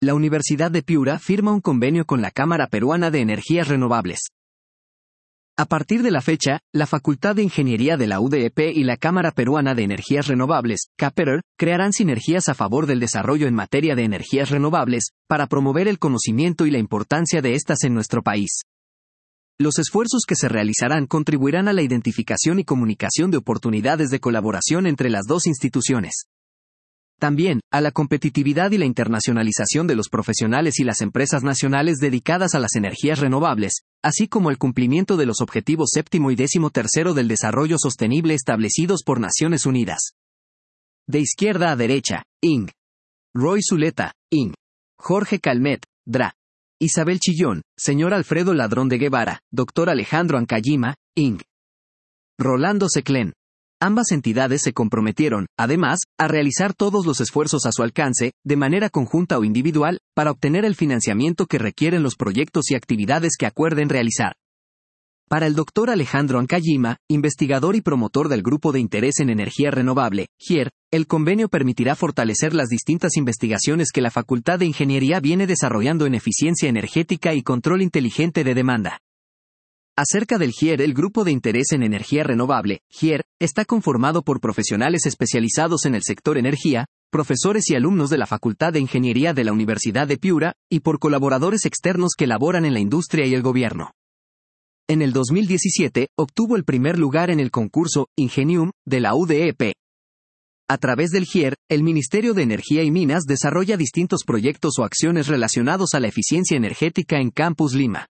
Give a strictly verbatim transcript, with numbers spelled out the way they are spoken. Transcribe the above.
La Universidad de Piura firma un convenio con la Cámara Peruana de Energías Renovables. A partir de la fecha, la Facultad de Ingeniería de la U D E P y la Cámara Peruana de Energías Renovables, CAPERR, crearán sinergias a favor del desarrollo en materia de energías renovables, para promover el conocimiento y la importancia de estas en nuestro país. Los esfuerzos que se realizarán contribuirán a la identificación y comunicación de oportunidades de colaboración entre las dos instituciones. También, a la competitividad y la internacionalización de los profesionales y las empresas nacionales dedicadas a las energías renovables, así como el cumplimiento de los objetivos séptimo y décimo tercero del desarrollo sostenible establecidos por Naciones Unidas. De izquierda a derecha, I N G. Roy Zuleta, I N G. Jorge Calmet, D R A. Isabel Chillón, señor Alfredo Ladrón de Guevara, doctor Alejandro Ancayima, I N G. Rolando Seclén. Ambas entidades se comprometieron, además, a realizar todos los esfuerzos a su alcance, de manera conjunta o individual, para obtener el financiamiento que requieren los proyectos y actividades que acuerden realizar. Para el doctor Alejandro Ancayima, investigador y promotor del Grupo de Interés en Energía Renovable, G I E R, el convenio permitirá fortalecer las distintas investigaciones que la Facultad de Ingeniería viene desarrollando en eficiencia energética y control inteligente de demanda. Acerca del G I E R, el Grupo de Interés en Energía Renovable, G I E R, está conformado por profesionales especializados en el sector energía, profesores y alumnos de la Facultad de Ingeniería de la Universidad de Piura, y por colaboradores externos que laboran en la industria y el gobierno. En el dos mil diecisiete, obtuvo el primer lugar en el concurso Ingenium de la U D E P. A través del G I E R, el Ministerio de Energía y Minas desarrolla distintos proyectos o acciones relacionados a la eficiencia energética en Campus Lima.